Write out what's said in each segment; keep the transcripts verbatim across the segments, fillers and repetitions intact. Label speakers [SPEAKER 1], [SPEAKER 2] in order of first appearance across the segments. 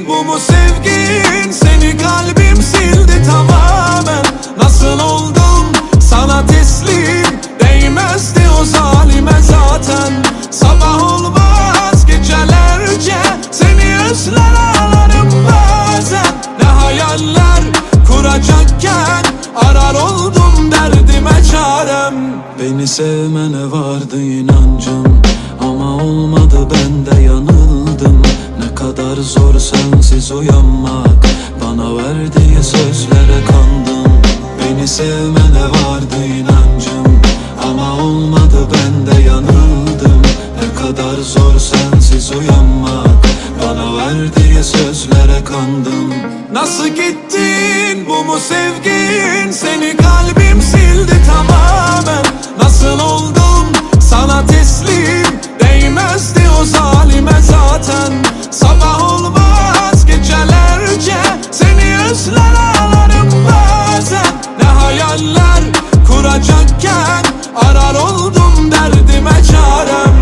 [SPEAKER 1] Bu mu sevgin? Seni kalbim sildi tamamen. Nasıl oldum sana teslim? Değmezdi o zalime zaten. Sabah olmaz gecelerce seni özler ağlarım bazen. Ne hayaller kuracakken arar oldum derdime çarem. Beni sevmene vardı inancım ama olmadı, ben de yanıldım. Ne kadar zor sensiz uyanmak, bana verdiği sözlere kandım. Beni sevmene vardı inancım ama olmadı, ben de yanıldım. Ne kadar zor sensiz uyanmak, bana verdiği sözlere kandım. Nasıl gittin? Bu mu sevgin? Seni kalbim sildi tamamen. Nasıl oldum sana teslim? Değmezdi o zalime zaten. Sabah olmaz gecelerce seni özler ağlarım bazen. Ne hayaller kuracakken arar oldum derdime çarem.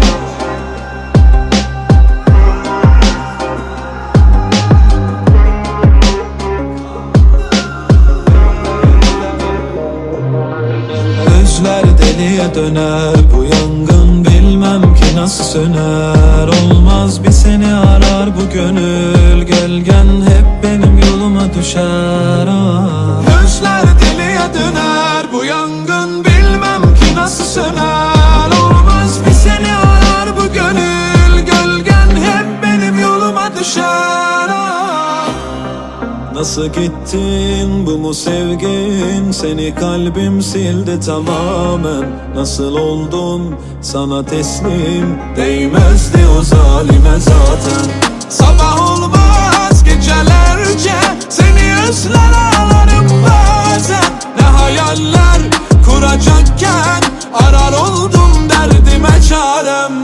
[SPEAKER 1] Gözler deliye döner, bu yangın bilmem ki nasıl söner. Olmaz bir seni arar bu gönül, gölgen hep benim yoluma düşer. Ah. Gözler deliye döner, bu yangın bilmem ki nasıl söner. Olmaz bir seni arar bu gönül, gölgen hep benim yoluma düşer. Ah. Nasıl gittin? Bu mu sevgin? Seni kalbim sildi tamamen. Nasıl oldum sana teslim? Değmezdi o zalime zaten. Sabah olmaz gecelerce seni özler ağlarım bazen. Ne hayaller kuracakken arar oldum derdime çarem.